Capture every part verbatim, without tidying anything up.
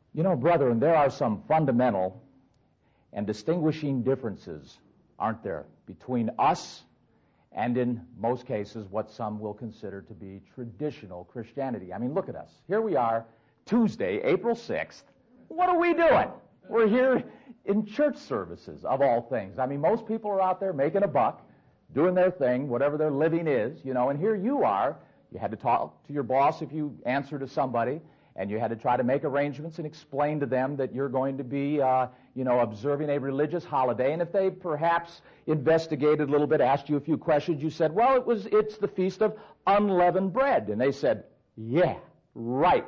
You know, brethren, there are some fundamental and distinguishing differences, aren't there, between us and, in most cases, what some will consider to be traditional Christianity. I mean, look at us. Here we are, Tuesday, April sixth. What are we doing? We're here in church services, of all things. I mean, most people are out there making a buck, doing their thing, whatever their living is, you know, and here you are. You had to talk to your boss if you answer to somebody, and you had to try to make arrangements and explain to them that you're going to be, uh, you know, observing a religious holiday. And if they perhaps investigated a little bit, asked you a few questions, you said, well, it was, it's the Feast of Unleavened Bread. And they said, yeah, right.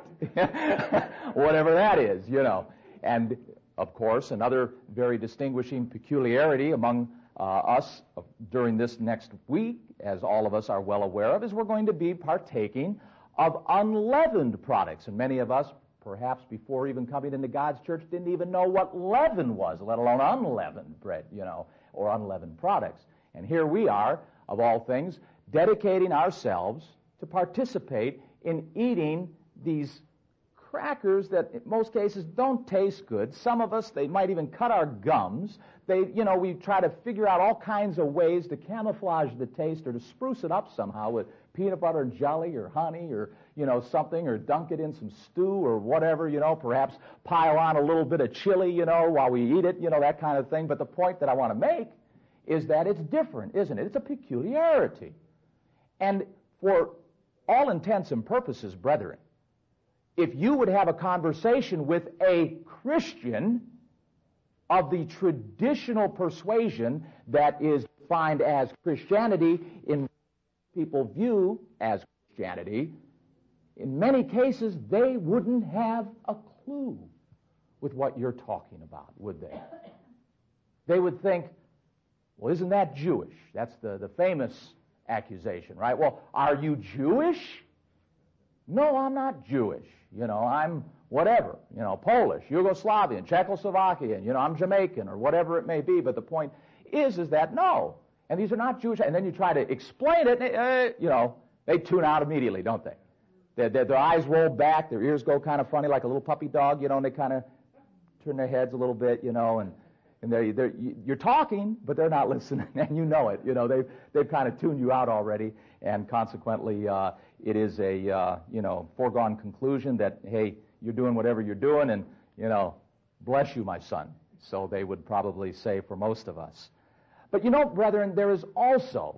Whatever that is, you know. And, of course, another very distinguishing peculiarity among uh, us during this next week, as all of us are well aware of, is we're going to be partaking of unleavened products. And many of us, perhaps before even coming into God's church, didn't even know what leaven was, let alone unleavened bread, you know, or unleavened products. And here we are, of all things, dedicating ourselves to participate in eating these crackers that in most cases don't taste good. Some of us, they might even cut our gums. They, you know, we try to figure out all kinds of ways to camouflage the taste or to spruce it up somehow with peanut butter and jelly or honey or, you know, something, or dunk it in some stew or whatever, you know, perhaps pile on a little bit of chili, you know, while we eat it, you know, that kind of thing. But the point that I want to make is that it's different, isn't it? It's a peculiarity. And for all intents and purposes, brethren, if you would have a conversation with a Christian of the traditional persuasion that is defined as Christianity in people view as Christianity, in many cases they wouldn't have a clue with what you're talking about, would they? They would think, well, isn't that Jewish? That's the, the famous accusation, right? Well, are you Jewish? No, I'm not Jewish. You know, I'm whatever, you know, Polish, Yugoslavian, Czechoslovakian, you know, I'm Jamaican or whatever it may be. But the point is, is that no. And these are not Jewish. And then you try to explain it, and, uh, you know, they tune out immediately, don't they? Their, their, their eyes roll back, their ears go kind of funny like a little puppy dog, you know, and they kind of turn their heads a little bit, you know, and, and they're, they're, you're talking, but they're not listening, and you know it. You know, they've, they've kind of tuned you out already, and consequently, uh, it is a, uh, you know, foregone conclusion that, hey, you're doing whatever you're doing, and, you know, bless you, my son. So they would probably say for most of us. But you know, brethren, there is also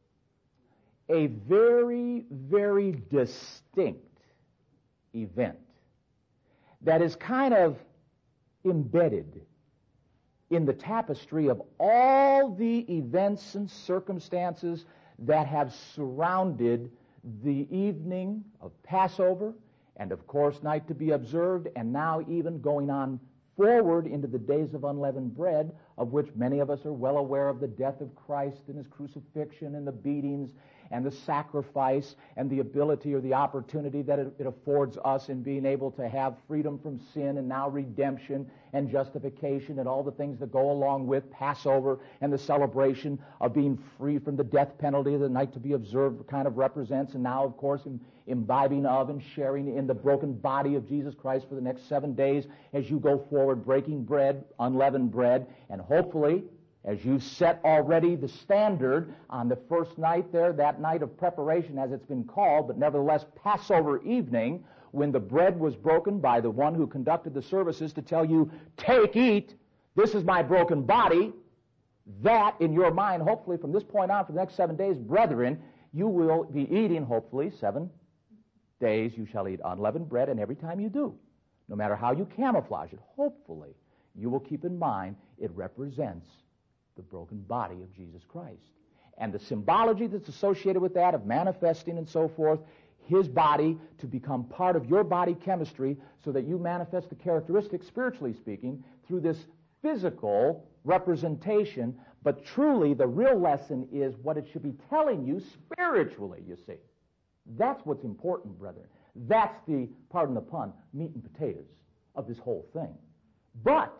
a very, very distinct event that is kind of embedded in the tapestry of all the events and circumstances that have surrounded the evening of Passover, and of course night to be observed, and now even going on forward into the days of unleavened bread, of which many of us are well aware of the death of Christ and his crucifixion and the beatings and the sacrifice and the ability or the opportunity that it, it affords us in being able to have freedom from sin and now redemption and justification and all the things that go along with Passover and the celebration of being free from the death penalty the night to be observed kind of represents, and now, of course, in, imbibing of and sharing in the broken body of Jesus Christ for the next seven days as you go forward, breaking bread, unleavened bread, and hopefully, as you set already the standard on the first night there, that night of preparation as it's been called, but nevertheless Passover evening, when the bread was broken by the one who conducted the services to tell you, take, eat, this is my broken body, that in your mind, hopefully from this point on for the next seven days, brethren, you will be eating, hopefully, seven days you shall eat unleavened bread, and every time you do, no matter how you camouflage it, hopefully, you will keep in mind it represents the broken body of Jesus Christ. And the symbology that's associated with that of manifesting and so forth, his body to become part of your body chemistry so that you manifest the characteristics, spiritually speaking, through this physical representation. But truly, the real lesson is what it should be telling you spiritually, you see. That's what's important, brethren. That's the, pardon the pun, meat and potatoes of this whole thing. But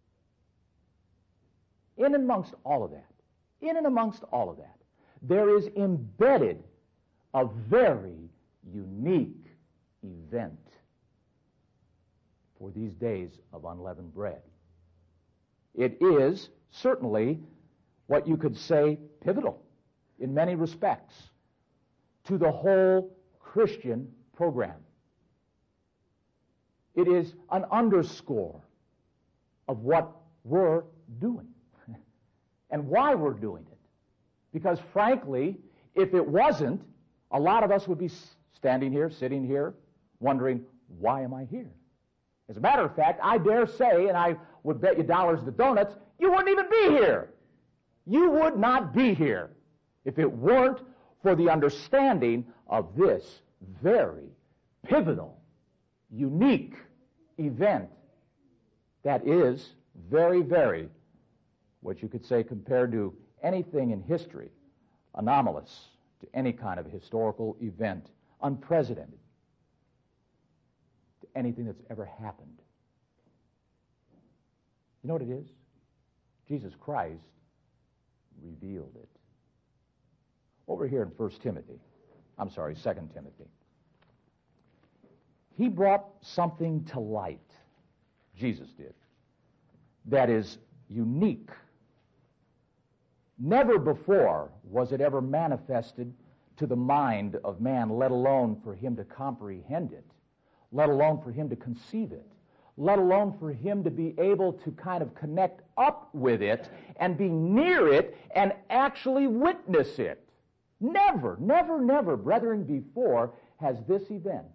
in and amongst all of that, in and amongst all of that, there is embedded a very unique event for these days of unleavened bread. It is certainly what you could say pivotal in many respects to the whole Christian program. It is an underscore of what we're doing and why we're doing it. Because frankly, if it wasn't, a lot of us would be standing here, sitting here, wondering, why am I here? As a matter of fact, I dare say, and I would bet you dollars to donuts, you wouldn't even be here. You would not be here if it weren't for the understanding of this very pivotal, unique event that is very, very, what you could say compared to anything in history, anomalous to any kind of historical event, unprecedented to anything that's ever happened. You know what it is? Jesus Christ revealed it. Over here in First Timothy, I'm sorry, Second Timothy. He brought something to light, Jesus did, that is unique. Never before was it ever manifested to the mind of man, let alone for him to comprehend it, let alone for him to conceive it, let alone for him to be able to kind of connect up with it and be near it and actually witness it. Never, never, never, brethren, before has this event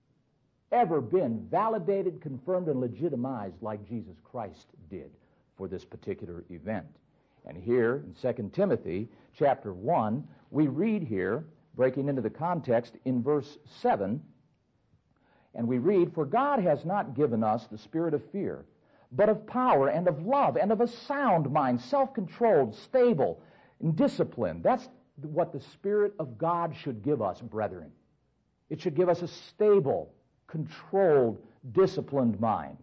ever been validated, confirmed, and legitimized like Jesus Christ did for this particular event. And here in Second Timothy chapter one, we read here, breaking into the context in verse seven, and we read, "For God has not given us the spirit of fear, but of power and of love and of a sound mind, self-controlled, stable, and disciplined." That's what the Spirit of God should give us, brethren. It should give us a stable, controlled, disciplined mind.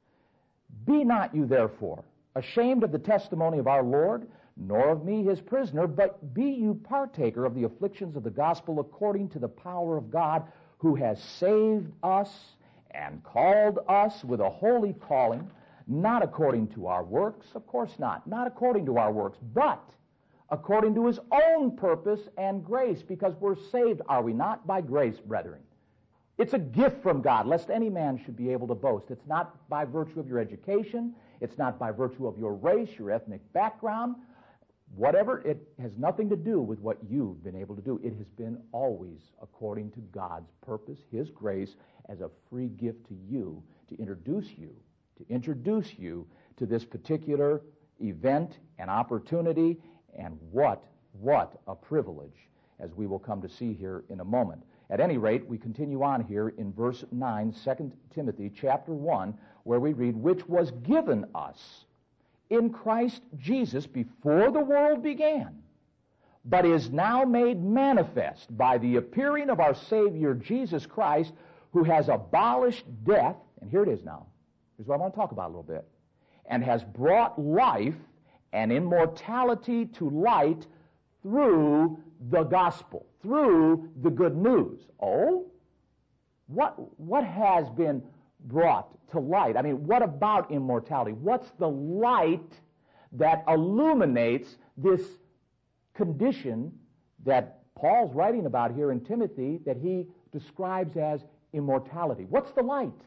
"Be not you therefore ashamed of the testimony of our Lord, nor of me his prisoner, but be you partaker of the afflictions of the gospel according to the power of God, who has saved us and called us with a holy calling, not according to our works," of course not, not according to our works, but according to his own purpose and grace, because we're saved, are we not, by grace, brethren? It's a gift from God, lest any man should be able to boast. It's not by virtue of your education. It's not by virtue of your race, your ethnic background. Whatever, it has nothing to do with what you've been able to do. It has been always according to God's purpose, his grace, as a free gift to you, to introduce you, to introduce you to this particular event and opportunity. And what, what a privilege, as we will come to see here in a moment. At any rate, we continue on here in verse nine, Second Timothy chapter one, where we read, "Which was given us in Christ Jesus before the world began, but is now made manifest by the appearing of our Savior Jesus Christ, who has abolished death," and here it is now, here's what I want to talk about a little bit, "and has brought life and immortality to light through the gospel," through the good news. Oh? What, what has been brought to light? I mean, what about immortality? What's the light that illuminates this condition that Paul's writing about here in Timothy that he describes as immortality? What's the light?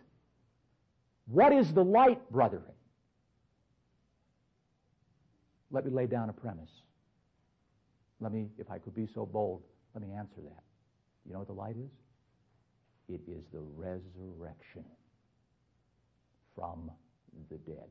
What is the light, brethren? Let me lay down a premise. Let me, if I could be so bold, let me answer that. You know what the light is? It is the resurrection from the dead.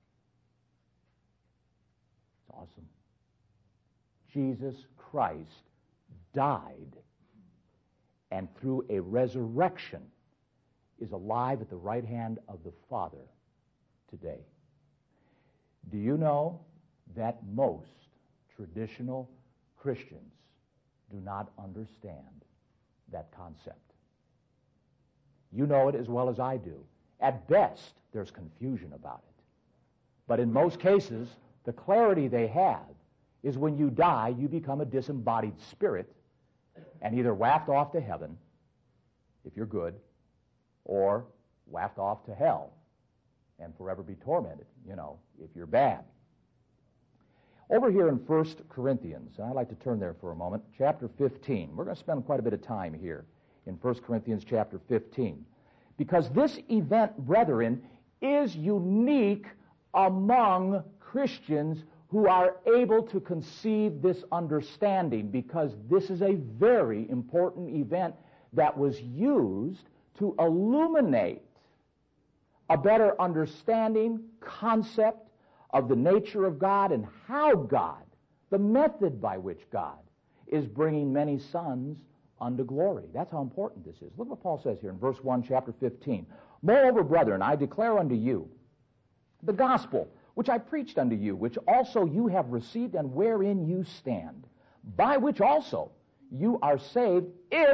It's awesome. Jesus Christ died, and through a resurrection is alive at the right hand of the Father today. Do you know that most traditional Christians do not understand that concept? You know it as well as I do. At best, there's confusion about it. But in most cases, the clarity they have is when you die, you become a disembodied spirit and either wafted off to heaven, if you're good, or wafted off to hell, and forever be tormented, you know, if you're bad. Over here in First Corinthians, and I'd like to turn there for a moment, chapter fifteen. We're going to spend quite a bit of time here in First Corinthians chapter fifteen. Because this event, brethren, is unique among Christians who are able to conceive this understanding, because this is a very important event that was used to illuminate a better understanding, concept of the nature of God and how God, the method by which God is bringing many sons unto glory. That's how important this is. Look what Paul says here in verse one, chapter fifteen. Moreover, brethren, I declare unto you the gospel which I preached unto you, which also you have received, and wherein you stand, by which also you are saved, if,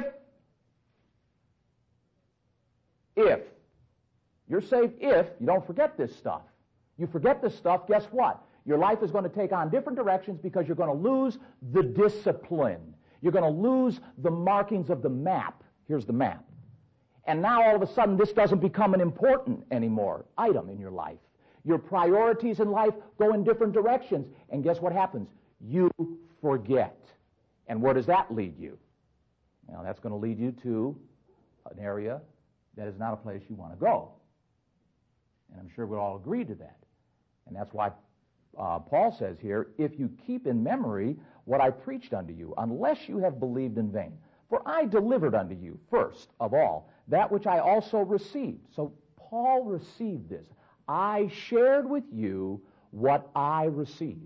if, you're saved if you don't forget this stuff. You forget this stuff, guess what? Your life is going to take on different directions, because you're going to lose the discipline. You're going to lose the markings of the map. Here's the map. And now all of a sudden this doesn't become an important anymore item in your life. Your priorities in life go in different directions. And guess what happens? You forget. And where does that lead you? Now, that's going to lead you to an area that is not a place you want to go. And I'm sure we'll all agree to that. And that's why uh, Paul says here, if you keep in memory what I preached unto you, unless you have believed in vain. For I delivered unto you, first of all, that which I also received. So Paul received this. I shared with you what I received.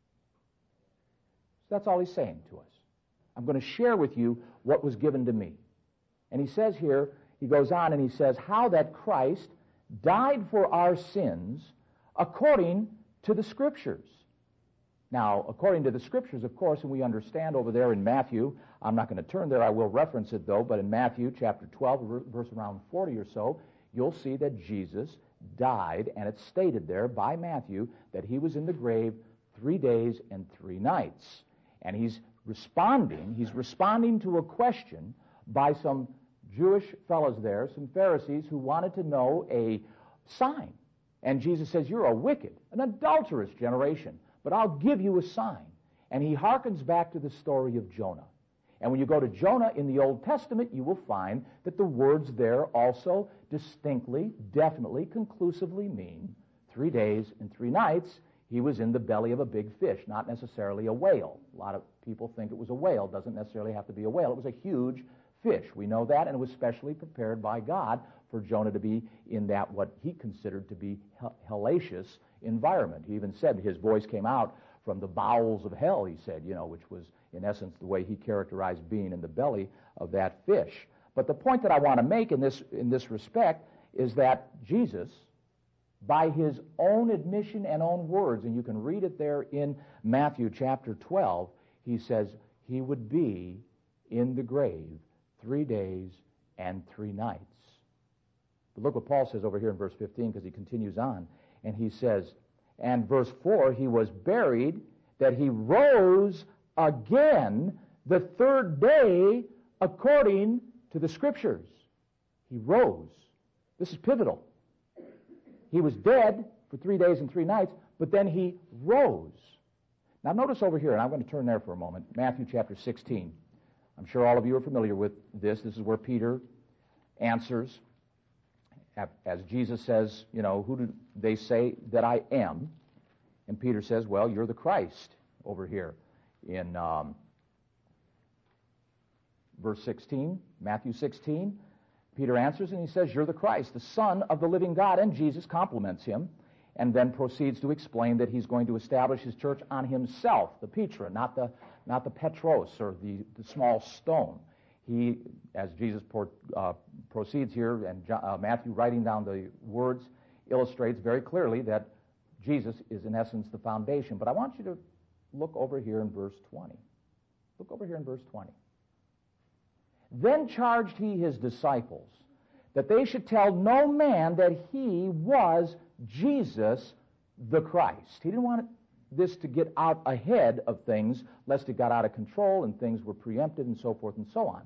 So that's all he's saying to us. I'm going to share with you what was given to me. And he says here, he goes on and he says, how that Christ died for our sins according to the Scriptures. Now, according to the Scriptures, of course, and we understand over there in Matthew, I'm not going to turn there, I will reference it though, but in Matthew chapter twelve, verse around forty or so, you'll see that Jesus died, and it's stated there by Matthew that he was in the grave three days and three nights. And he's responding, he's responding to a question by some Jewish fellows there, some Pharisees who wanted to know a sign. And Jesus says, you're a wicked, an adulterous generation, but I'll give you a sign. And he hearkens back to the story of Jonah. And when you go to Jonah in the Old Testament, you will find that the words there also distinctly, definitely, conclusively mean three days and three nights he was in the belly of a big fish, not necessarily a whale. A lot of people think it was a whale. It doesn't necessarily have to be a whale. It was a huge fish. We know that, and it was specially prepared by God for Jonah to be in that what he considered to be hellacious environment. He even said his voice came out from the bowels of hell, he said, you know, which was in essence the way he characterized being in the belly of that fish. But the point that I want to make in this in this respect is that Jesus, by his own admission and own words, and you can read it there in Matthew chapter twelve, he says he would be in the grave three days and three nights. But look what Paul says over here in verse fifteen, because he continues on, and he says, and verse four, he was buried, that he rose again the third day according to the Scriptures. He rose. This is pivotal. He was dead for three days and three nights, but then he rose. Now notice over here, and I'm going to turn there for a moment, Matthew chapter sixteen. I'm sure all of you are familiar with this. This is where Peter answers, as Jesus says, you know, who do they say that I am? And Peter says, well, you're the Christ over here in um, verse sixteen, Matthew sixteen. Peter answers and he says, you're the Christ, the Son of the living God. And Jesus compliments him and then proceeds to explain that he's going to establish his church on himself, the Petra, not the, not the Petros or the, the small stone. He, as Jesus por, uh, proceeds here, and John, uh, Matthew writing down the words, illustrates very clearly that Jesus is in essence the foundation. But I want you to look over here in verse twenty. Look over here in verse twenty. Then charged he his disciples that they should tell no man that he was Jesus the Christ. He didn't want this to get out ahead of things, lest it got out of control and things were preempted and so forth and so on.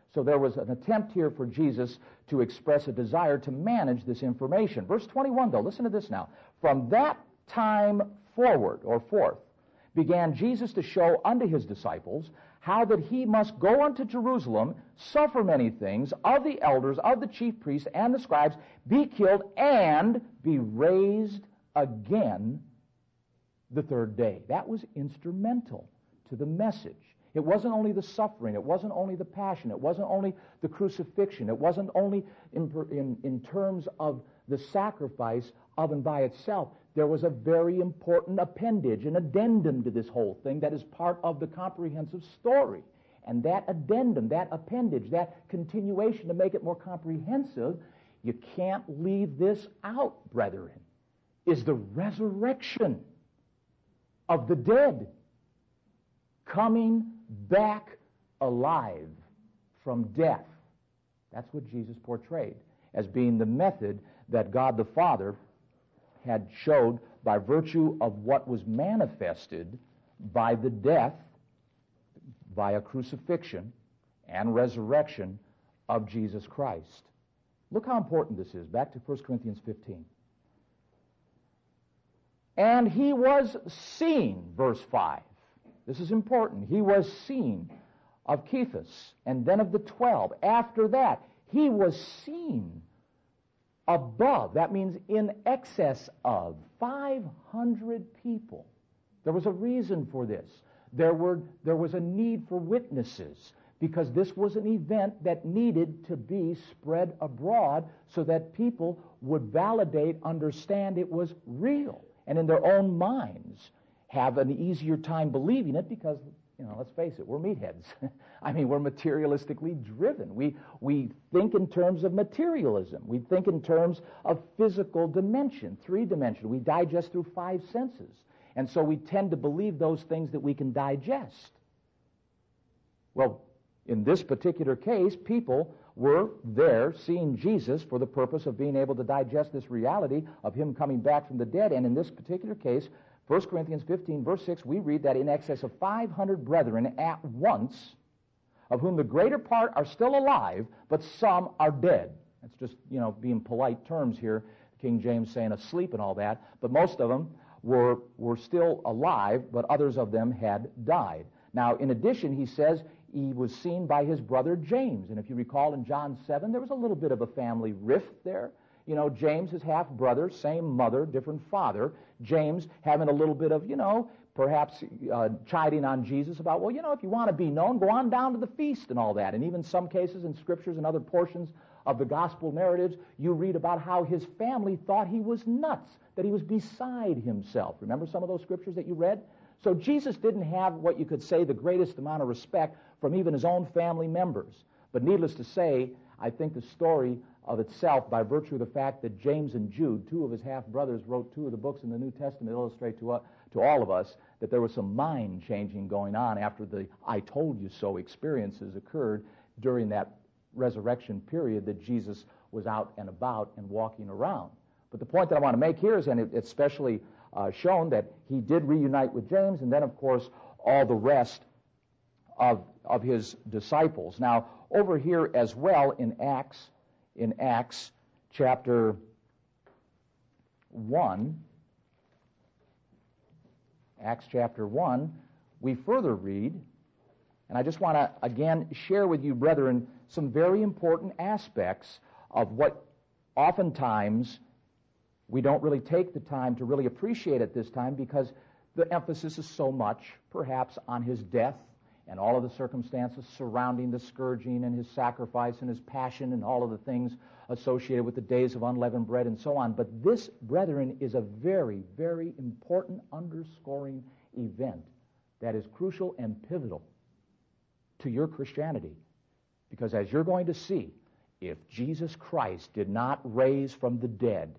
So there was an attempt here for Jesus to express a desire to manage this information. Verse twenty-one, though, listen to this now. From that time forward, or forth, began Jesus to show unto his disciples how that he must go unto Jerusalem, suffer many things of the elders, of the chief priests, and the scribes, be killed, and be raised again the third day. That was instrumental to the message. It wasn't only the suffering, it wasn't only the passion, it wasn't only the crucifixion, it wasn't only in, in, in terms of the sacrifice of and by itself. There was a very important appendage, an addendum to this whole thing that is part of the comprehensive story. And that addendum, that appendage, that continuation to make it more comprehensive, you can't leave this out, brethren, is the resurrection of the dead, coming back alive from death. That's what Jesus portrayed as being the method that God the Father had showed by virtue of what was manifested by the death, via crucifixion and resurrection of Jesus Christ. Look how important this is. Back to First Corinthians fifteen. And he was seen, verse five. This is important. He was seen of Cephas, and then of the twelve. After that, he was seen above. That means in excess of five hundred people. There was a reason for this. There were there was a need for witnesses, because this was an event that needed to be spread abroad so that people would validate, understand it was real, and in their own minds have an easier time believing it, because, you know, let's face it, we're meatheads. I mean, we're materialistically driven. We we think in terms of materialism. We think in terms of physical dimension, three dimension. We digest through five senses. And so we tend to believe those things that we can digest. Well, in this particular case, people were there seeing Jesus for the purpose of being able to digest this reality of him coming back from the dead. And in this particular case, First Corinthians fifteen, verse six, we read that in excess of five hundred brethren at once, of whom the greater part are still alive, but some are dead. That's just, you know, being polite terms here, King James saying asleep and all that. But most of them were, were still alive, but others of them had died. Now, in addition, he says he was seen by his brother James. And if you recall in John seven, there was a little bit of a family rift there. You know, James, his half-brother, same mother, different father. James having a little bit of, you know, perhaps uh, chiding on Jesus about, well, you know, if you want to be known, go on down to the feast and all that. And even some cases in scriptures and other portions of the gospel narratives, you read about how his family thought he was nuts, that he was beside himself. Remember some of those scriptures that you read? So Jesus didn't have what you could say the greatest amount of respect from even his own family members. But needless to say, I think the story of itself, by virtue of the fact that James and Jude, two of his half-brothers, wrote two of the books in the New Testament, illustrate to, uh, to all of us that there was some mind-changing going on after the I told you so experiences occurred during that resurrection period that Jesus was out and about and walking around. But the point that I want to make here is, and it, it's especially uh, shown, that he did reunite with James, and then, of course, all the rest of, of his disciples. Now, over here as well in Acts, in Acts chapter one, Acts chapter one, we further read, and I just want to again share with you, brethren, some very important aspects of what oftentimes we don't really take the time to really appreciate at this time, because the emphasis is so much, perhaps, on his death and all of the circumstances surrounding the scourging and his sacrifice and his passion and all of the things associated with the days of unleavened bread and so on. But this, brethren, is a very, very important underscoring event that is crucial and pivotal to your Christianity. Because as you're going to see, if Jesus Christ did not raise from the dead,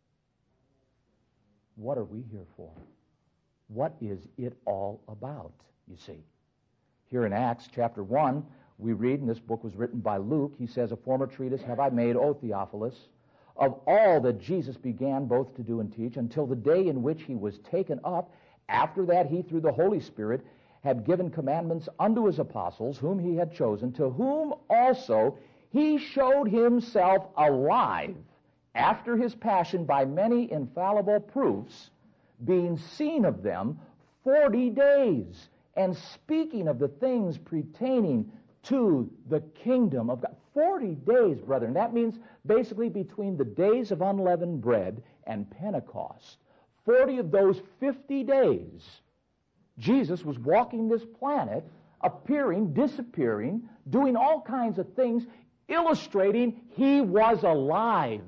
what are we here for? What is it all about, you see? Here in Acts chapter one, we read, and this book was written by Luke, he says, a former treatise have I made, O Theophilus, of all that Jesus began both to do and teach, until the day in which he was taken up. After that, he, through the Holy Spirit, had given commandments unto his apostles, whom he had chosen, to whom also he showed himself alive after his passion by many infallible proofs, being seen of them forty days, and speaking of the things pertaining to the kingdom of God. Forty days, brethren. That means basically between the days of unleavened bread and Pentecost. Forty of those fifty days, Jesus was walking this planet, appearing, disappearing, doing all kinds of things, illustrating he was alive.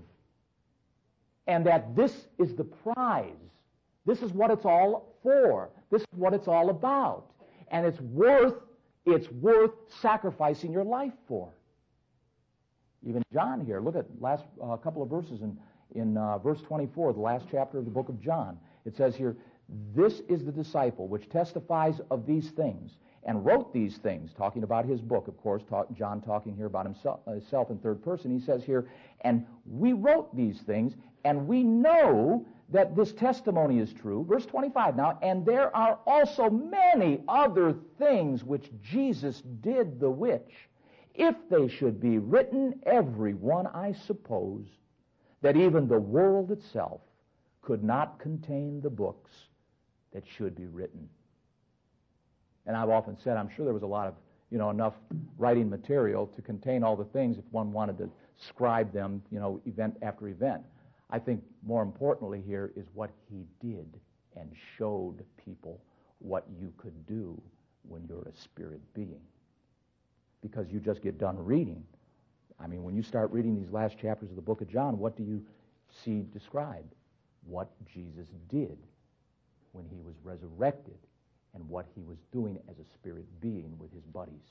And that this is the prize. This is what it's all for. This is what it's all about. And it's worth, it's worth sacrificing your life for. Even John here, look at last uh, couple of verses in, in uh, verse twenty-four, the last chapter of the book of John. It says here, this is the disciple which testifies of these things and wrote these things, talking about his book, of course, talk, John talking here about himself, himself in third person. He says here, and we wrote these things, and we know that this testimony is true. Verse twenty-five now, and there are also many other things which Jesus did, the which, if they should be written, every one, I suppose, that even the world itself could not contain the books that should be written. And I've often said, I'm sure there was a lot of, you know, enough writing material to contain all the things if one wanted to scribe them, you know, event after event. I think more importantly here is what he did and showed people what you could do when you're a spirit being. Because you just get done reading. I mean, when you start reading these last chapters of the book of John, what do you see described? What Jesus did when he was resurrected and what he was doing as a spirit being with his buddies.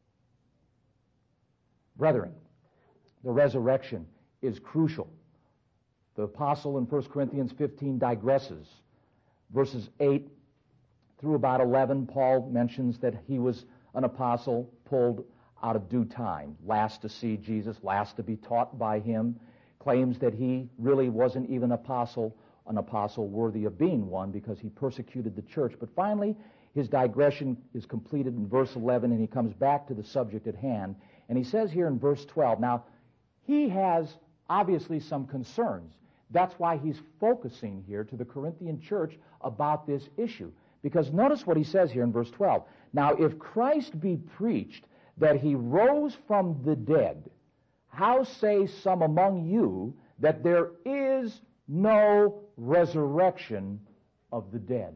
Brethren, the resurrection is crucial. The apostle in First Corinthians fifteen digresses. Verses eight through about eleven, Paul mentions that he was an apostle pulled out of due time, last to see Jesus, last to be taught by him, claims that he really wasn't even apostle, an apostle worthy of being one because he persecuted the church. But finally, his digression is completed in verse eleven, and he comes back to the subject at hand. And he says here in verse twelve, now, he has obviously some concerns. That's why he's focusing here to the Corinthian church about this issue. Because notice what he says here in verse twelve. Now, if Christ be preached that he rose from the dead, how say some among you that there is no resurrection of the dead?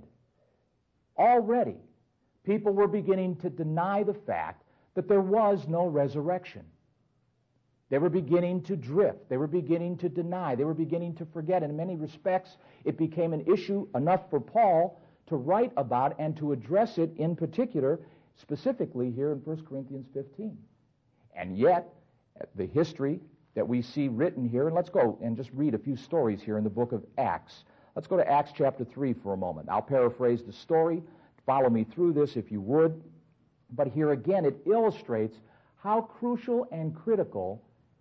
Already, people were beginning to deny the fact that there was no resurrection. They were beginning to drift. They were beginning to deny. They were beginning to forget. In many respects, it became an issue enough for Paul to write about and to address it in particular, specifically here in First Corinthians fifteen. And yet, the history that we see written here, and let's go and just read a few stories here in the book of Acts. Let's go to Acts chapter three for a moment. I'll paraphrase the story. Follow me through this if you would. But here again, it illustrates how crucial and critical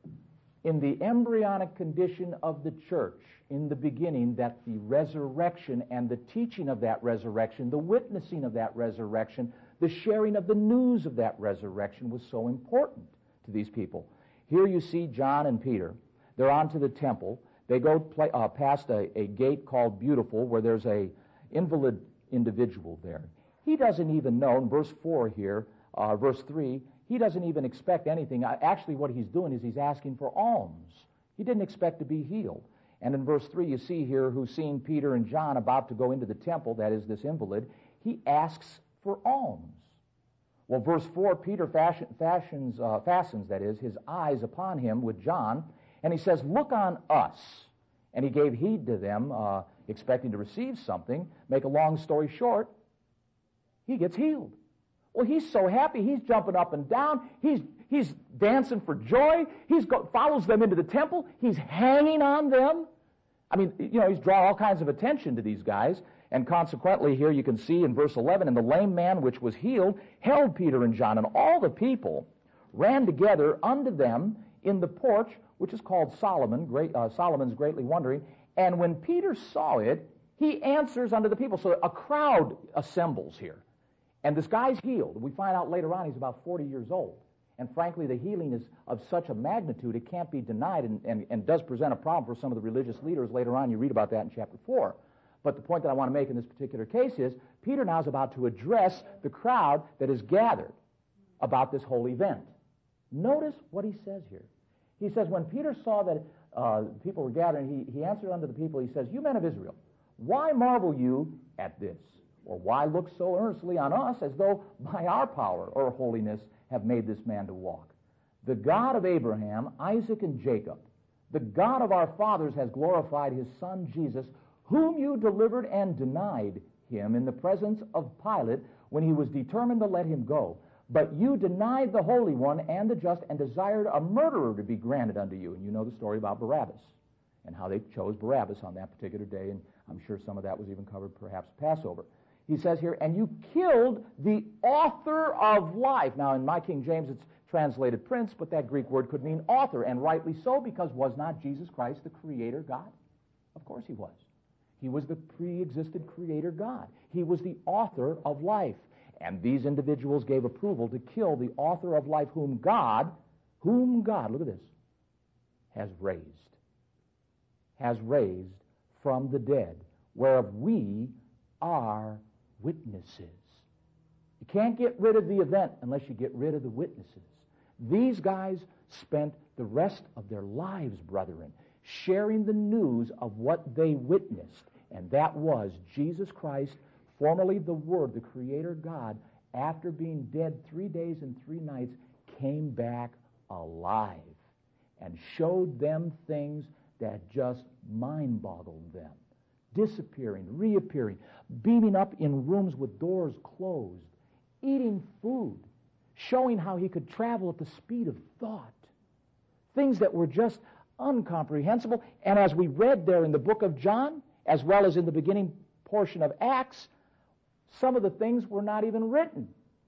in the embryonic condition of the church in the beginning that the resurrection and the teaching of that resurrection, the witnessing of that resurrection, the sharing of the news of that resurrection was so important to these people. Here you see John and Peter. They're on to the temple. They go play, uh, past a, a gate called Beautiful where there's a invalid individual there. He doesn't even know, in verse four here, uh, verse three, he doesn't even expect anything. Actually, what he's doing is he's asking for alms. He didn't expect to be healed. And in verse three, you see here who's seeing Peter and John about to go into the temple, that is this invalid, he asks for alms. Well, verse four, Peter fashion, fashions, uh, fastens, that is, his eyes upon him with John, and he says, look on us. And he gave heed to them, uh, expecting to receive something. Make a long story short, he gets healed. Well, he's so happy. He's jumping up and down. He's he's dancing for joy. He follows them into the temple. He's hanging on them. I mean, you know, he's drawn all kinds of attention to these guys. And consequently, here you can see in verse eleven, and the lame man which was healed held Peter and John, and all the people ran together unto them in the porch, which is called Solomon, great, uh, Solomon's greatly wondering. And when Peter saw it, he answers unto the people. So a crowd assembles here. And this guy's healed. We find out later on he's about forty years old. And frankly, the healing is of such a magnitude, it can't be denied, and, and, and does present a problem for some of the religious leaders. Later on, you read about that in chapter four. But the point that I want to make in this particular case is, Peter now is about to address the crowd that is gathered about this whole event. Notice what he says here. He says, when Peter saw that uh, people were gathering, he, he answered unto the people, he says, you men of Israel, why marvel you at this? Or why look so earnestly on us as though by our power or holiness have made this man to walk? The God of Abraham, Isaac, and Jacob, the God of our fathers, has glorified his Son Jesus, whom you delivered and denied him in the presence of Pilate when he was determined to let him go. But you denied the Holy One and the just, and desired a murderer to be granted unto you. And you know the story about Barabbas and how they chose Barabbas on that particular day, and I'm sure some of that was even covered perhaps Passover. He says here, and you killed the author of life. Now, in my King James, it's translated prince, but that Greek word could mean author, and rightly so, because was not Jesus Christ the Creator God? Of course he was. He was the pre-existed Creator God. He was the author of life. And these individuals gave approval to kill the author of life, whom God, whom God, look at this, has raised. Has raised from the dead, whereof we are witnesses. You can't get rid of the event unless you get rid of the witnesses. These guys spent the rest of their lives, brethren, sharing the news of what they witnessed, and that was Jesus Christ, formerly the Word, the Creator God, after being dead three days and three nights, came back alive and showed them things that just mind-boggled them. Disappearing, reappearing, beaming up in rooms with doors closed, eating food, showing how he could travel at the speed of thought. Things that were just incomprehensible. And as we read there in the book of John, as well as in the beginning portion of Acts, some of the things were not even written.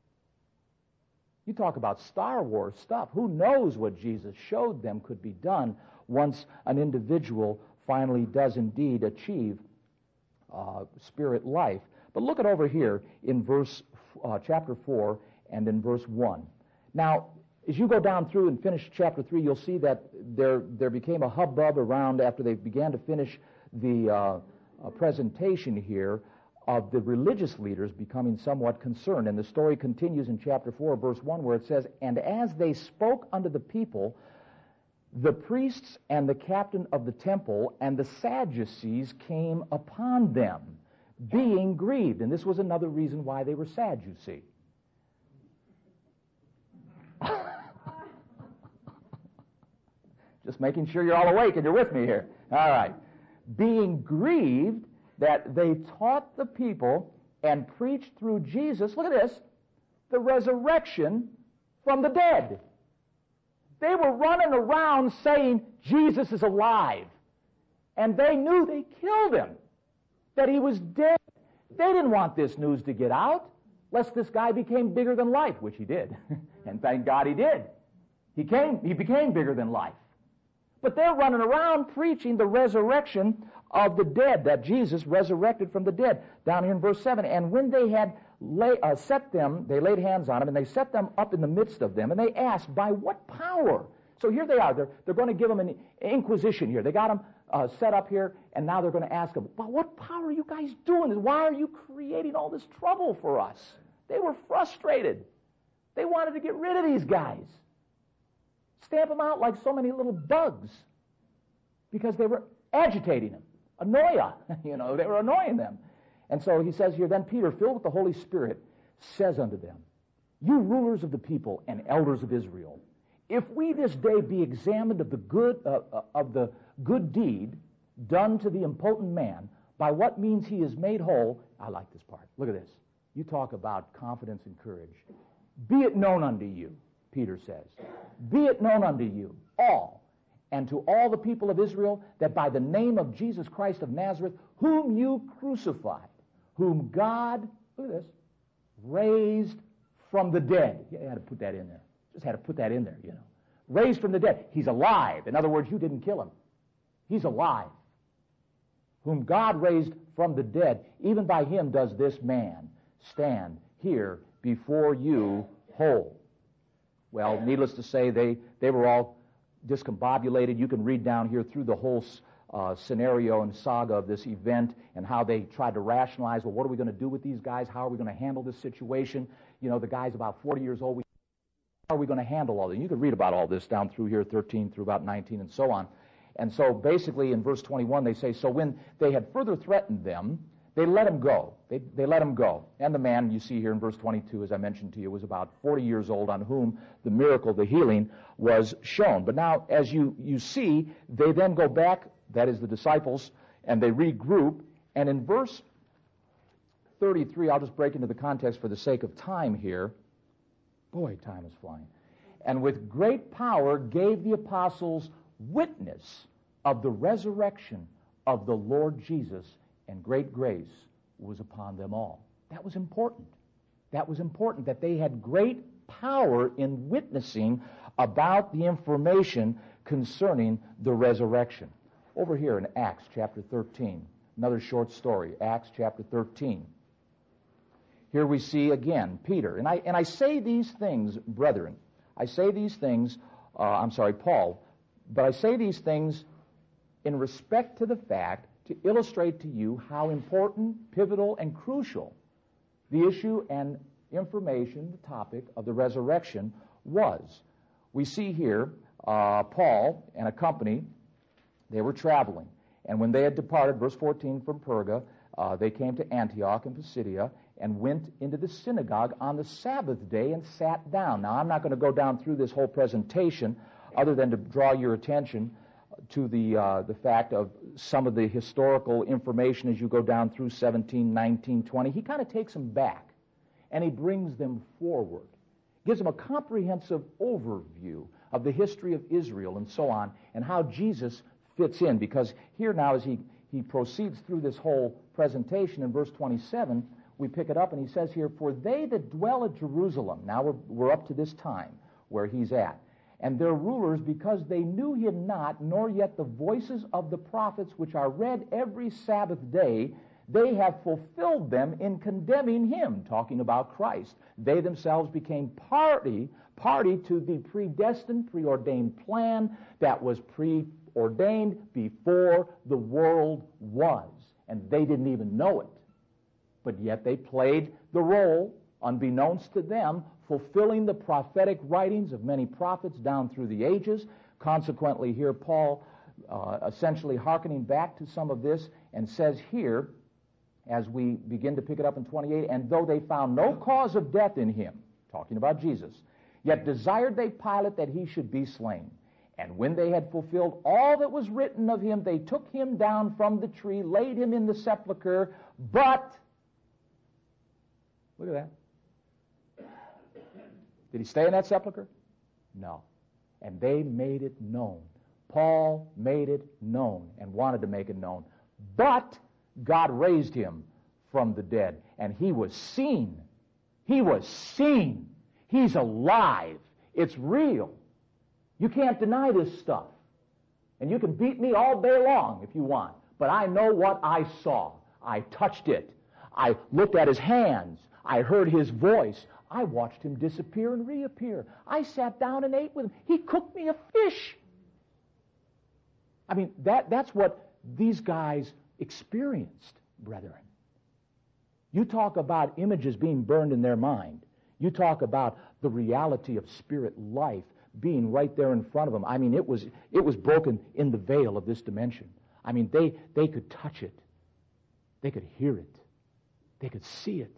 You talk about Star Wars stuff. Who knows what Jesus showed them could be done once an individual finally does indeed achieve uh, spirit life. But look at over here in verse uh, chapter four and in verse one. Now, as you go down through and finish chapter three, you'll see that there there became a hubbub around after they began to finish the uh, uh, presentation here of the religious leaders becoming somewhat concerned. And the story continues in chapter four, verse one, where it says, and as they spoke unto the people, the priests and the captain of the temple and the Sadducees came upon them, being grieved. And this was another reason why they were sad, you see. Just making sure you're all awake and you're with me here. All right. Being grieved that they taught the people and preached through Jesus, look at this, the resurrection from the dead. They were running around saying Jesus is alive. And they knew they killed him, that he was dead. They didn't want this news to get out, lest this guy became bigger than life, which he did. And thank God he did. He came, he became bigger than life. But they're running around preaching the resurrection of the dead, that Jesus resurrected from the dead. Down here in verse seven, and when they had lay, uh, set them, they laid hands on them, and they set them up in the midst of them, and they asked, by what power? So here they are. They're, they're going to give them an inquisition here. They got them uh, set up here, and now they're going to ask them, well, what power are you guys doing? Why are you creating all this trouble for us? They were frustrated. They wanted to get rid of these guys. Stamp them out like so many little bugs because they were agitating them. Annoya, you know, they were annoying them. And so he says here, then Peter, filled with the Holy Spirit, says unto them, you rulers of the people and elders of Israel, if we this day be examined of the good uh, uh, of the good deed done to the impotent man, by what means he is made whole, I like this part. Look at this. You talk about confidence and courage. Be it known unto you, Peter says, be it known unto you, all, and to all the people of Israel, that by the name of Jesus Christ of Nazareth, whom you crucified, whom God, look at this, raised from the dead. You had to put that in there. Just had to put that in there, you know. Raised from the dead. He's alive. In other words, you didn't kill him. He's alive. Whom God raised from the dead, even by him does this man stand here before you whole. Well, needless to say, they, they were all discombobulated. You can read down here through the whole uh, scenario and saga of this event and how they tried to rationalize, well, what are we going to do with these guys? How are we going to handle this situation? You know, the guy's about forty years old. How are we going to handle all this? You can read about all this down through here, thirteen through about nineteen and so on. And so basically in verse twenty-one they say, so when they had further threatened them, they let him go. They, they let him go. And the man, you see here in verse twenty-two, as I mentioned to you, was about forty years old, on whom the miracle, the healing, was shown. But now, as you, you see, they then go back, that is the disciples, and they regroup. And in verse thirty-three, I'll just break into the context for the sake of time here. Boy, time is flying. And with great power gave the apostles witness of the resurrection of the Lord Jesus, and great grace was upon them all. That was important. That was important, that they had great power in witnessing about the information concerning the resurrection. Over here in Acts chapter thirteen, another short story, Acts chapter thirteen. Here we see again Peter. And I, and I say these things, brethren, I say these things, uh, I'm sorry, Paul, but I say these things in respect to the fact to illustrate to you how important, pivotal, and crucial the issue and information, the topic of the resurrection was. We see here uh, Paul and a company, they were traveling. And when they had departed, verse fourteen, from Perga, uh, they came to Antioch in Pisidia and went into the synagogue on the Sabbath day and sat down. Now, I'm not going to go down through this whole presentation other than to draw your attention to the uh, the fact of some of the historical information as you go down through seventeen, nineteen, twenty. He kind of takes them back, and he brings them forward. Gives them a comprehensive overview of the history of Israel and so on, and how Jesus fits in. Because here now, as he, he proceeds through this whole presentation in verse twenty-seven, we pick it up, and he says here, for they that dwell at Jerusalem, now we're, we're up to this time where he's at, and their rulers, because they knew him not, nor yet the voices of the prophets which are read every Sabbath day, they have fulfilled them in condemning him, talking about Christ. They themselves became party, party to the predestined, preordained plan that was preordained before the world was. And they didn't even know it. But yet they played the role, unbeknownst to them, fulfilling the prophetic writings of many prophets down through the ages. Consequently, here Paul uh, essentially hearkening back to some of this and says here, as we begin to pick it up in twenty-eight, and though they found no cause of death in him, talking about Jesus, yet desired they Pilate that he should be slain. And when they had fulfilled all that was written of him, they took him down from the tree, laid him in the sepulchre, but, look at that. Did he stay in that sepulcher? No. And they made it known. Paul made it known and wanted to make it known. But God raised him from the dead, and he was seen. He was seen. He's alive. It's real. You can't deny this stuff. And you can beat me all day long if you want. But I know what I saw. I touched it. I looked at his hands. I heard his voice. I watched him disappear and reappear. I sat down and ate with him. He cooked me a fish. I mean, that, that's what these guys experienced, brethren. You talk about images being burned in their mind. You talk about the reality of spirit life being right there in front of them. I mean, it was it was broken in the veil of this dimension. I mean, they, they could touch it. They could hear it. They could see it.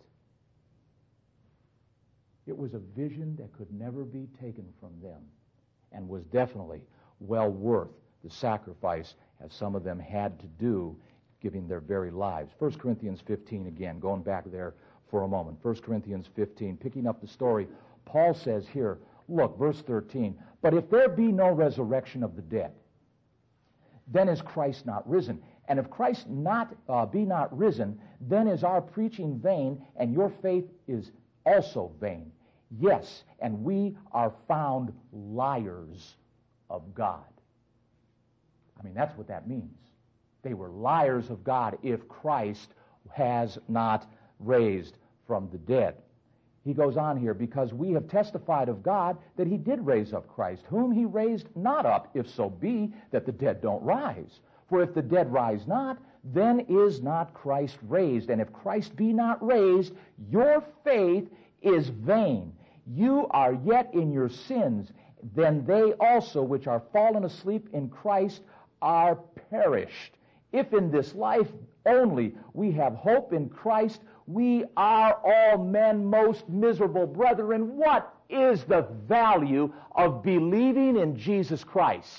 It was a vision that could never be taken from them and was definitely well worth the sacrifice as some of them had to do, giving their very lives. First Corinthians fifteen again, going back there for a moment. First Corinthians fifteen, picking up the story, Paul says here, look, verse thirteen, but if there be no resurrection of the dead, then is Christ not risen. And if Christ not uh, be not risen, then is our preaching vain, and your faith is also vain. Yes, and we are found liars of God. I mean, that's what that means. They were liars of God if Christ has not raised from the dead. he goes on here, because we have testified of God that he did raise up Christ, whom he raised not up, if so be that the dead don't rise. For if the dead rise not, then is not Christ raised. And if Christ be not raised, your faith is vain. You are yet in your sins. Then they also which are fallen asleep in Christ are perished. If in this life only we have hope in Christ, we are all men most miserable. Brethren, what is the value of believing in Jesus Christ?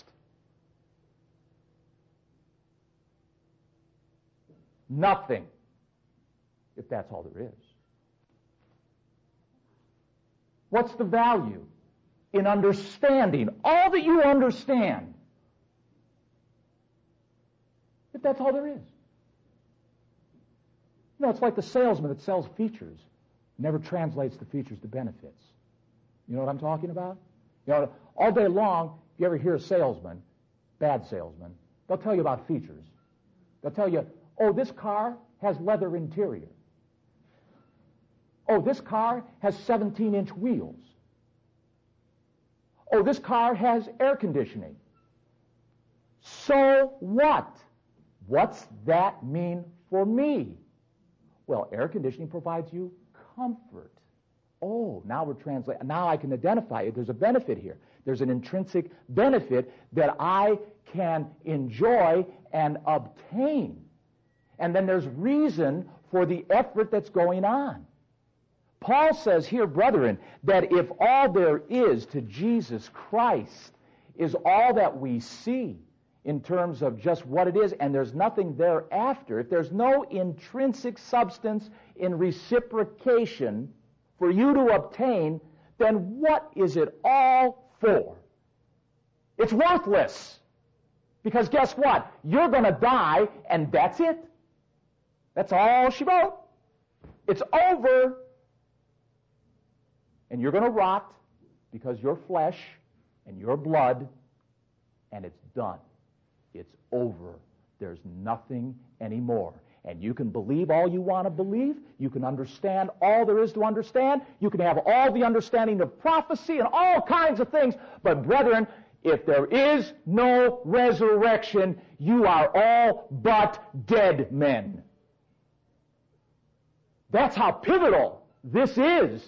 Nothing, if that's all there is. What's the value in understanding all that you understand, if that's all there is? You know, it's like the salesman that sells features, never translates the features to benefits. You know what I'm talking about? You know, all day long, if you ever hear a salesman, bad salesman, they'll tell you about features. They'll tell you, oh, this car has leather interior. Oh, this car has seventeen-inch wheels. Oh, this car has air conditioning. So what? What's that mean for me? Well, air conditioning provides you comfort. Oh, now we're translating. Now I can identify it. There's a benefit here. There's an intrinsic benefit that I can enjoy and obtain. And then there's reason for the effort that's going on. Paul says here, brethren, that if all there is to Jesus Christ is all that we see in terms of just what it is, and there's nothing thereafter, if there's no intrinsic substance in reciprocation for you to obtain, then what is it all for? It's worthless. Because guess what? You're going to die, and that's it. That's all she wrote. It's over. And you're going to rot because you're flesh and your blood, and it's done. It's over. There's nothing anymore. And you can believe all you want to believe. You can understand all there is to understand. You can have all the understanding of prophecy and all kinds of things. But brethren, if there is no resurrection, you are all but dead men. That's how pivotal this is.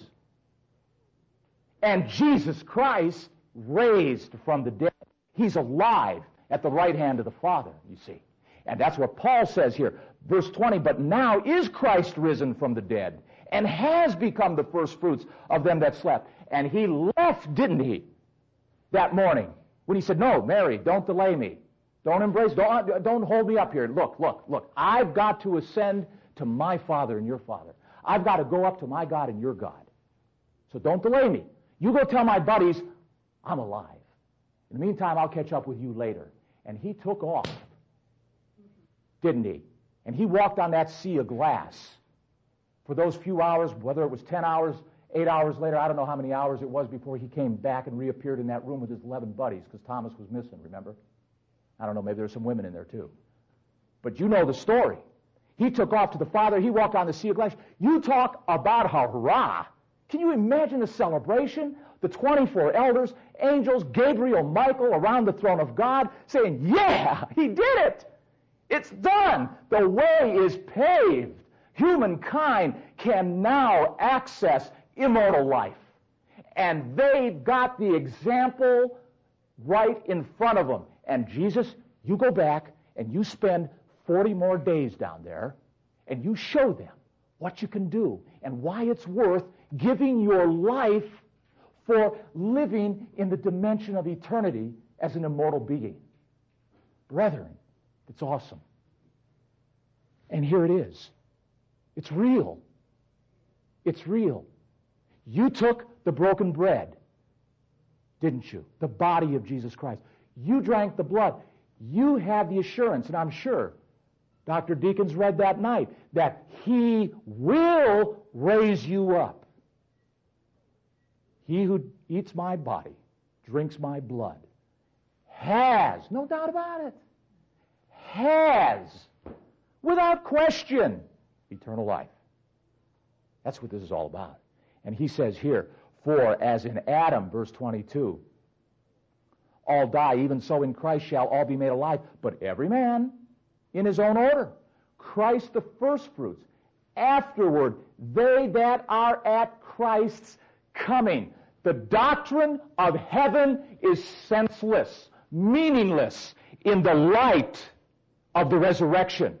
And Jesus Christ raised from the dead. He's alive at the right hand of the Father, you see. And that's what Paul says here. Verse twenty, but now is Christ risen from the dead and has become the first fruits of them that slept. And he left, didn't he, that morning when he said, no, Mary, don't delay me. Don't embrace, don't, don't hold me up here. Look, look, look. I've got to ascend to my Father and your Father. I've got to go up to my God and your God. So don't delay me. You go tell my buddies I'm alive. In the meantime, I'll catch up with you later. And he took off, didn't he? And he walked on that sea of glass for those few hours, whether it was ten hours, eight hours later, I don't know how many hours it was before he came back and reappeared in that room with his eleven buddies, because Thomas was missing, remember? I don't know, maybe there's some women in there too. But you know the story. He took off to the Father. He walked on the sea of glass. You talk about hurrah. Can you imagine the celebration? The twenty-four elders, angels, Gabriel, Michael around the throne of God saying, yeah, he did it. It's done. The way is paved. Humankind can now access immortal life. And they've got the example right in front of them. And Jesus, you go back and you spend forty more days down there and you show them what you can do and why it's worth giving your life for living in the dimension of eternity as an immortal being. Brethren, it's awesome. And here it is. It's real. It's real. You took the broken bread, didn't you? The body of Jesus Christ. You drank the blood. You have the assurance, and I'm sure Doctor Deacons read that night, that he will raise you up. He who eats my body, drinks my blood, has, no doubt about it, has, without question, eternal life. That's what this is all about. And he says here, for as in Adam, verse twenty-two, all die, even so in Christ shall all be made alive, but every man in his own order. Christ the firstfruits. Afterward, they that are at Christ's coming. The doctrine of heaven is senseless, meaningless in the light of the resurrection.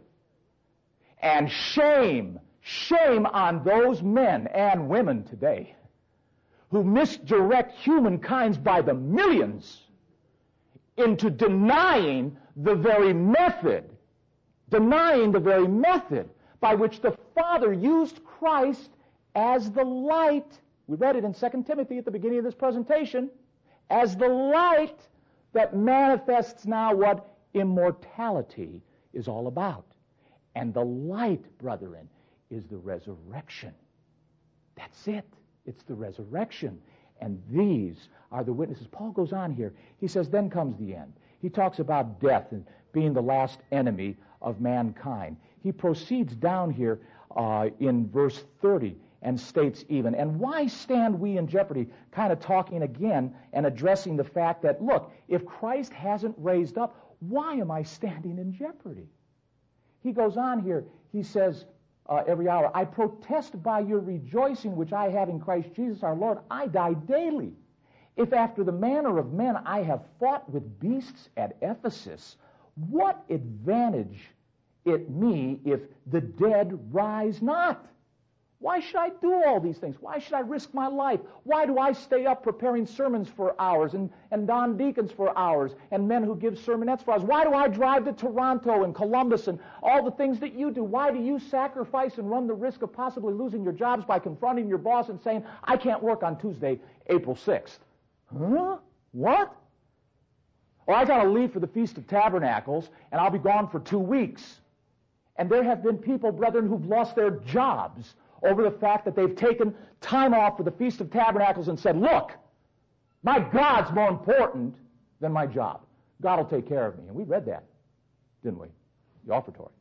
And shame, shame on those men and women today who misdirect humankind by the millions into denying the very method, denying the very method by which the Father used Christ as the light. We read it in Second Timothy at the beginning of this presentation, as the light that manifests now what immortality is all about. And the light, brethren, is the resurrection. That's it. It's the resurrection. And these are the witnesses. Paul goes on here. He says, then comes the end. He talks about death and being the last enemy of mankind. He proceeds down here uh, in verse thirty and states even, and why stand we in jeopardy? Kind of talking again and addressing the fact that, look, if Christ hasn't raised up, why am I standing in jeopardy? He goes on here. He says, Uh, every hour, I protest by your rejoicing which I have in Christ Jesus our Lord, I die daily. If after the manner of men I have fought with beasts at Ephesus, what advantage it me if the dead rise not? Why should I do all these things? Why should I risk my life? Why do I stay up preparing sermons for hours and, and don deacons for hours and men who give sermonettes for hours? Why do I drive to Toronto and Columbus and all the things that you do? Why do you sacrifice and run the risk of possibly losing your jobs by confronting your boss and saying, I can't work on Tuesday, April sixth? Huh? What? Or I got to leave for the Feast of Tabernacles and I'll be gone for two weeks. And there have been people, brethren, who've lost their jobs over the fact that they've taken time off for the Feast of Tabernacles and said, look, my God's more important than my job. God will take care of me. And we read that, didn't we? The offertory.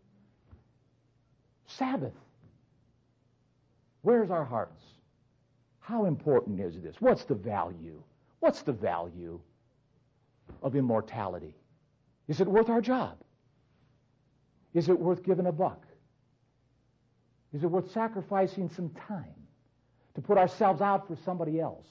Sabbath. Where's our hearts? How important is this? What's the value? What's the value of immortality? Is it worth our job? Is it worth giving a buck? Is it worth sacrificing some time to put ourselves out for somebody else?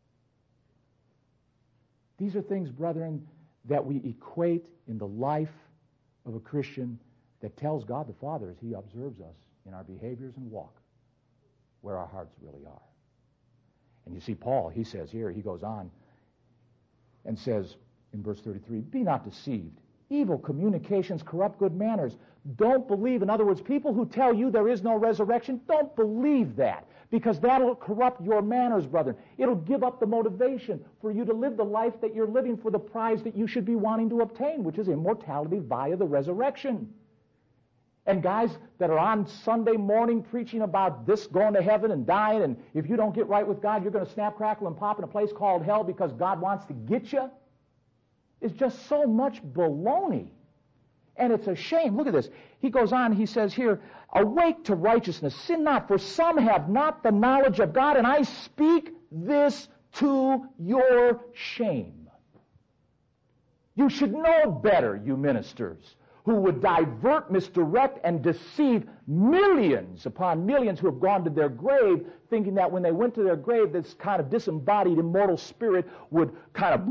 These are things, brethren, that we equate in the life of a Christian that tells God the Father as He observes us in our behaviors and walk where our hearts really are. And you see Paul, he says here, he goes on and says in verse thirty-three, be not deceived. Evil communications corrupt good manners. Don't believe, in other words, people who tell you there is no resurrection, don't believe that, because that'll corrupt your manners, brethren. It'll give up the motivation for you to live the life that you're living for the prize that you should be wanting to obtain, which is immortality via the resurrection. And guys that are on Sunday morning preaching about this going to heaven and dying, and if you don't get right with God, you're going to snap, crackle, and pop in a place called hell because God wants to get you, is just so much baloney. And it's a shame. Look at this. He goes on, he says here, awake to righteousness, sin not, for some have not the knowledge of God, and I speak this to your shame. You should know better, you ministers, who would divert, misdirect, and deceive millions upon millions who have gone to their grave, thinking that when they went to their grave, this kind of disembodied immortal spirit would kind of,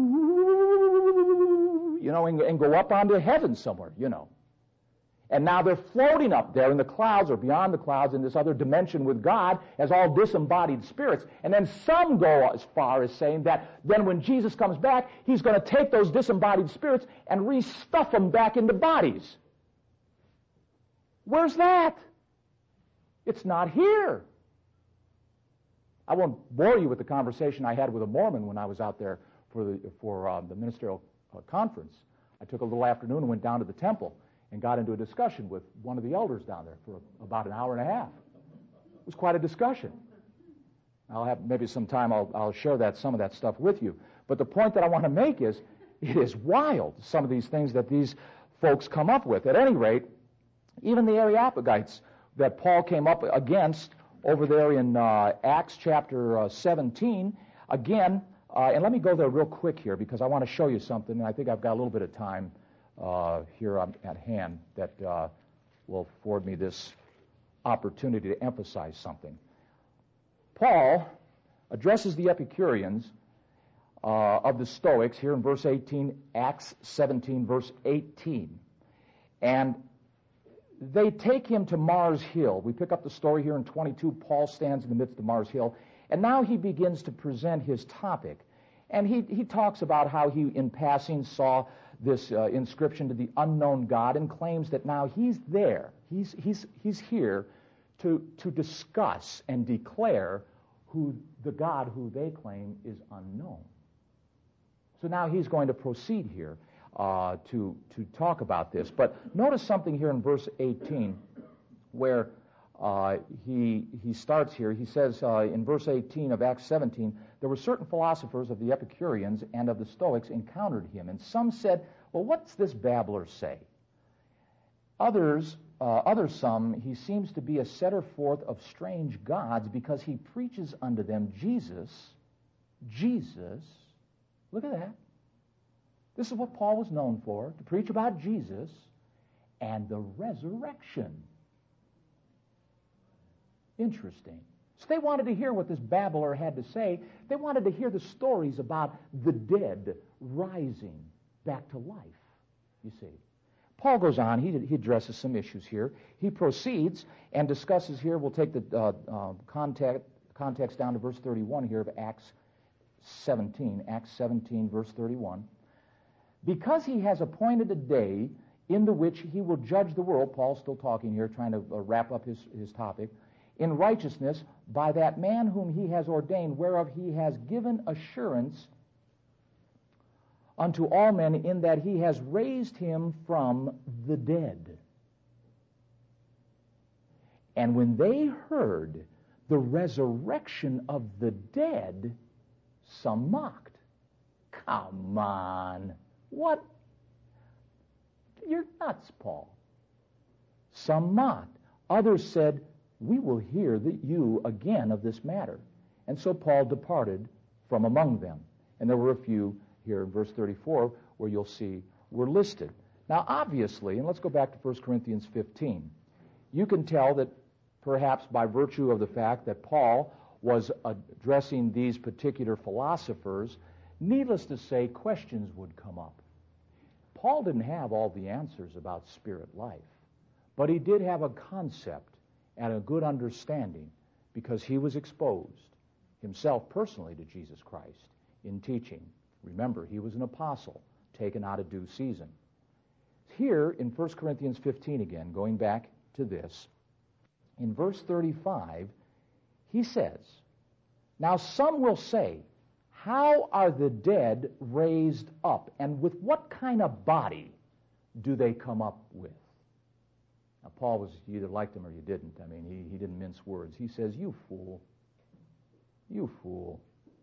you know, and, and go up onto heaven somewhere, you know. And now they're floating up there in the clouds or beyond the clouds in this other dimension with God as all disembodied spirits. And then some go as far as saying that then when Jesus comes back, He's going to take those disembodied spirits and restuff them back into bodies. Where's that? It's not here. I won't bore you with the conversation I had with a Mormon when I was out there for the, for, uh, the ministerial uh, conference. I took a little afternoon and went down to the temple and got into a discussion with one of the elders down there for about an hour and a half. It was quite a discussion. I'll have maybe some time I'll, I'll share that some of that stuff with you. But the point that I want to make is it is wild, some of these things that these folks come up with. At any rate, even the Areopagites that Paul came up against over there in uh, Acts chapter uh, seventeen, again, uh, and let me go there real quick here because I want to show you something, and I think I've got a little bit of time uh, here on, at hand that uh, will afford me this opportunity to emphasize something. Paul addresses the Epicureans uh, of the Stoics here in verse eighteen, Acts seventeen, verse eighteen. And they take him to Mars Hill. We pick up the story here in twenty-two. Paul stands in the midst of Mars Hill, and now he begins to present his topic. And he, he talks about how he, in passing, saw this uh, inscription to the unknown God and claims that now he's there. He's, he's, he's here to, to discuss and declare who the God who they claim is unknown. So now he's going to proceed here uh, to, to talk about this. But notice something here in verse eighteen where uh, he, he starts here. He says uh, in verse eighteen of Acts seventeen, there were certain philosophers of the Epicureans and of the Stoics encountered him. And some said, well, what's this babbler say? Others, uh, other some, he seems to be a setter forth of strange gods because he preaches unto them Jesus, Jesus. Look at that. This is what Paul was known for, to preach about Jesus and the resurrection. Interesting. So they wanted to hear what this babbler had to say. They wanted to hear the stories about the dead rising back to life, you see. Paul goes on. He, he addresses some issues here. He proceeds and discusses here. We'll take the uh, uh, context, context down to verse thirty-one here of Acts seventeen. Acts seventeen, verse thirty-one. Because he has appointed a day in the which he will judge the world, Paul's still talking here, trying to uh, wrap up his, his topic, in righteousness by that man whom he has ordained, whereof he has given assurance unto all men, in that he has raised him from the dead. And when they heard the resurrection of the dead, some mocked. Come on. What? You're nuts, Paul. Some mocked. Others said, we will hear the, you again of this matter. And so Paul departed from among them. And there were a few here in verse thirty-four where you'll see were listed. Now, obviously, and let's go back to First Corinthians fifteen, you can tell that perhaps by virtue of the fact that Paul was addressing these particular philosophers, needless to say, questions would come up. Paul didn't have all the answers about spirit life, but he did have a concept and a good understanding because he was exposed himself personally to Jesus Christ in teaching. Remember, he was an apostle taken out of due season. Here in First Corinthians fifteen again, going back to this, in verse thirty-five, he says, now some will say, how are the dead raised up? And with what kind of body do they come up with? Now, Paul was, you either liked him or you didn't. I mean, he, he didn't mince words. He says, you fool. You fool.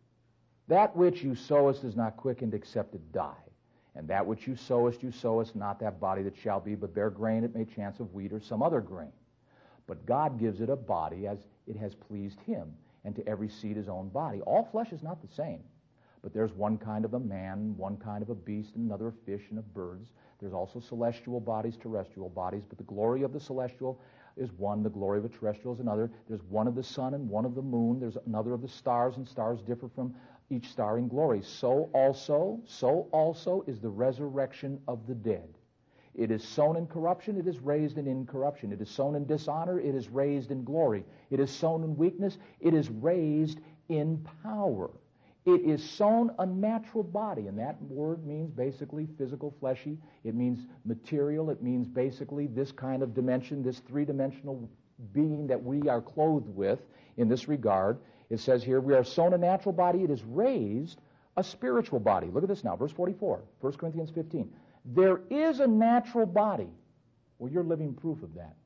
That which you sowest is not quickened except it die. And that which you sowest, you sowest not that body that shall be, but bear grain, it may chance of wheat or some other grain. But God gives it a body as it has pleased him, and to every seed his own body. All flesh is not the same, but there's one kind of a man, one kind of a beast, and another of fish and of birds. There's also celestial bodies, terrestrial bodies, but the glory of the celestial is one, the glory of a terrestrial is another. There's one of the sun and one of the moon. There's another of the stars, and stars differ from each star in glory. So also, so also is the resurrection of the dead. It is sown in corruption, it is raised in incorruption. It is sown in dishonor, it is raised in glory. It is sown in weakness, it is raised in power. It is sown a natural body, and that word means basically physical, fleshy. It means material. It means basically this kind of dimension, this three-dimensional being that we are clothed with in this regard. It says here, we are sown a natural body, it is raised a spiritual body. Look at this now, verse forty-four, First Corinthians fifteen. There is a natural body. Well, you're living proof of that.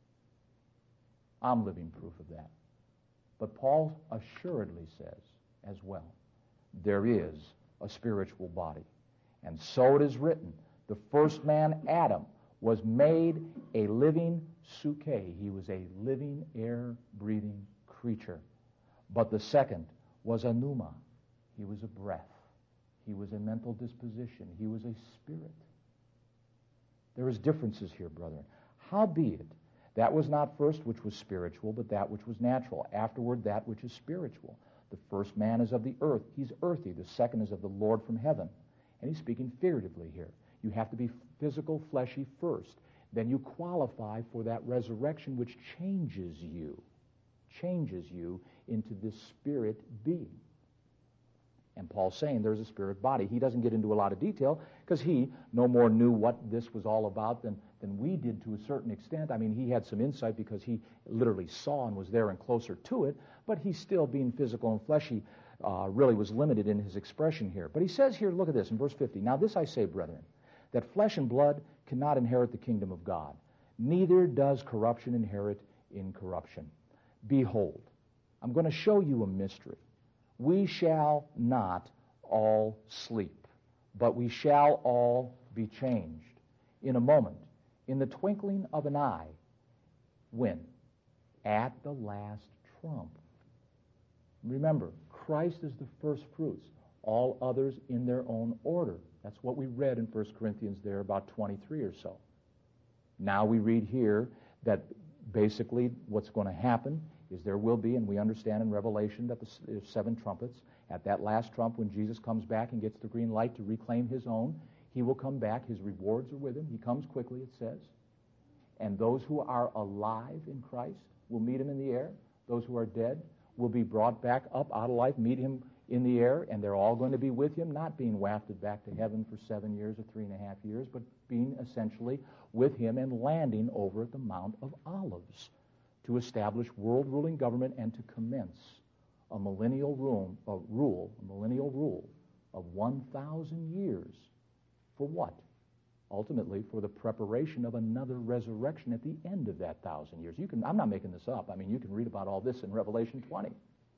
I'm living proof of that. But Paul assuredly says as well, there is a spiritual body. And so it is written, the first man, Adam, was made a living psuche. He was a living, air-breathing creature. But the second was a pneuma. He was a breath. He was a mental disposition. He was a spirit. There is differences here, brethren. Howbeit, that was not first which was spiritual, but that which was natural. Afterward, that which is spiritual. The first man is of the earth. He's earthy. The second is of the Lord from heaven. And he's speaking figuratively here. You have to be physical, fleshy first. Then you qualify for that resurrection which changes you, changes you into this spirit being. And Paul's saying there's a spirit body. He doesn't get into a lot of detail because he no more knew what this was all about than, than we did to a certain extent. I mean, he had some insight because he literally saw and was there and closer to it, but he still, being physical and fleshy, uh, really was limited in his expression here. But he says here, look at this in verse fifty, "Now this I say, brethren, that flesh and blood cannot inherit the kingdom of God, neither does corruption inherit incorruption. Behold, I'm going to show you a mystery. We shall not all sleep, but we shall all be changed in a moment, in the twinkling of an eye." When? At the last trump. Remember, Christ is the first fruits, all others in their own order. That's what we read in First Corinthians there, about twenty-three or so. Now we read here that basically what's going to happen is there will be, and we understand in Revelation that there's seven trumpets. At that last trump, when Jesus comes back and gets the green light to reclaim his own, he will come back. His rewards are with him. He comes quickly, it says. And those who are alive in Christ will meet him in the air. Those who are dead will be brought back up out of life, meet him in the air, and they're all going to be with him, not being wafted back to heaven for seven years or three and a half years, but being essentially with him and landing over at the Mount of Olives to establish world-ruling government and to commence a millennial rule, a rule, a millennial rule of one thousand years. For what? Ultimately, for the preparation of another resurrection at the end of that thousand years. You can, I'm not making this up. I mean, you can read about all this in Revelation twenty.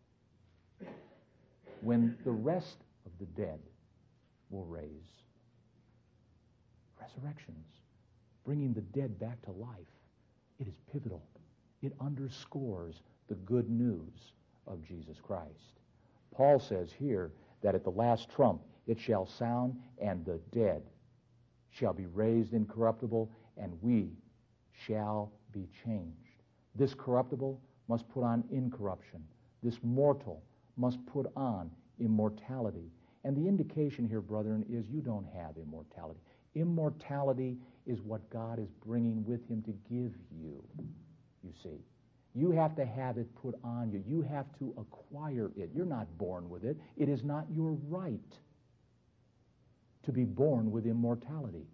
When the rest of the dead will raise. Resurrections, bringing the dead back to life. It is pivotal. It underscores the good news of Jesus Christ. Paul says here that at the last trump it shall sound, and the dead shall be raised incorruptible, and we shall be changed. This corruptible must put on incorruption. This mortal must put on immortality. And the indication here, brethren, is you don't have immortality. Immortality is what God is bringing with him to give you, you see. You have to have it put on you. You have to acquire it. You're not born with it. It is not your right to be born with immortality.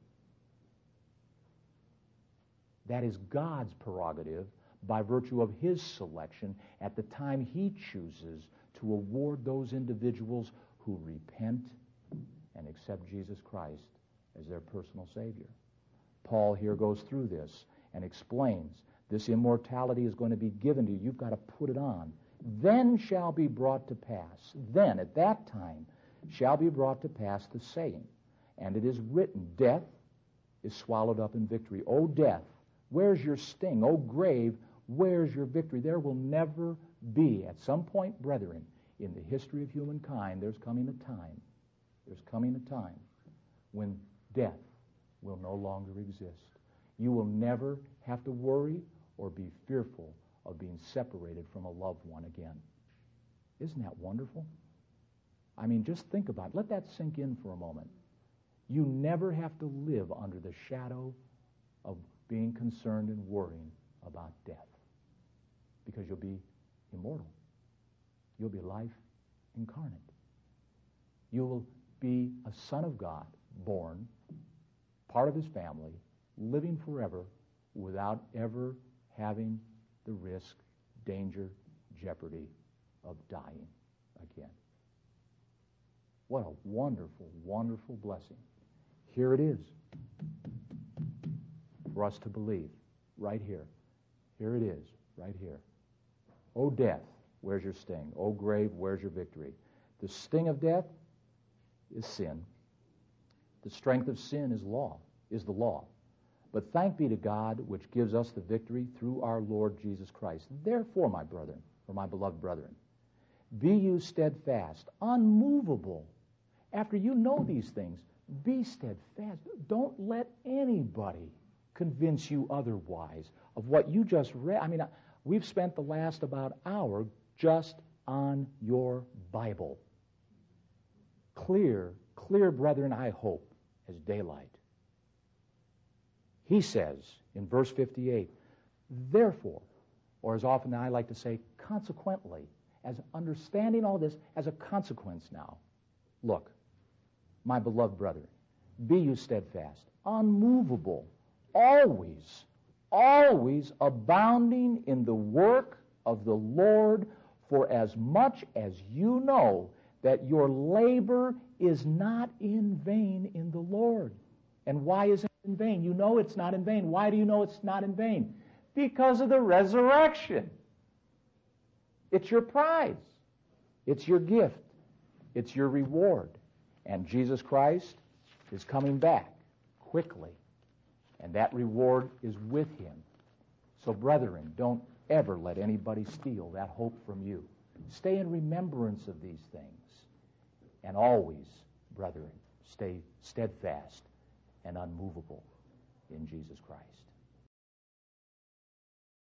That is God's prerogative by virtue of his selection at the time he chooses to award those individuals who repent and accept Jesus Christ as their personal Savior. Paul here goes through this and explains this immortality is going to be given to you. You've got to put it on. Then shall be brought to pass. Then, at that time, shall be brought to pass the saying, and it is written, death is swallowed up in victory. O death, where's your sting? O grave, where's your victory? There will never be, at some point, brethren, in the history of humankind, there's coming a time, there's coming a time when death will no longer exist. You will never have to worry or be fearful of being separated from a loved one again. Isn't that wonderful? I mean, just think about it. Let that sink in for a moment. You never have to live under the shadow of being concerned and worrying about death, because you'll be immortal. You'll be life incarnate. You will be a son of God, born, part of his family, living forever without ever having the risk, danger, jeopardy of dying again. What a wonderful, wonderful blessing. Here it is for us to believe, right here. Here it is, right here. O death, where's your sting? O grave, where's your victory? The sting of death is sin. The strength of sin is law, is the law. But thank be to God, which gives us the victory through our Lord Jesus Christ. Therefore, my brethren, or my beloved brethren, be you steadfast, unmovable. After you know these things, be steadfast. Don't let anybody convince you otherwise of what you just read. I mean, we've spent the last about hour just on your Bible. Clear, clear, brethren, I hope, as daylight. He says in verse fifty-eight, therefore, or as often I like to say, consequently, as understanding all this as a consequence now, look, my beloved brethren, be you steadfast, unmovable, always, always abounding in the work of the Lord, for as much as you know that your labor is not in vain in the Lord. And why is it in vain? You know it's not in vain. Why do you know it's not in vain? Because of the resurrection. It's your prize. It's your gift. It's your reward. And Jesus Christ is coming back quickly. And that reward is with him. So, brethren, don't ever let anybody steal that hope from you. Stay in remembrance of these things. And always, brethren, stay steadfast and unmovable in Jesus Christ.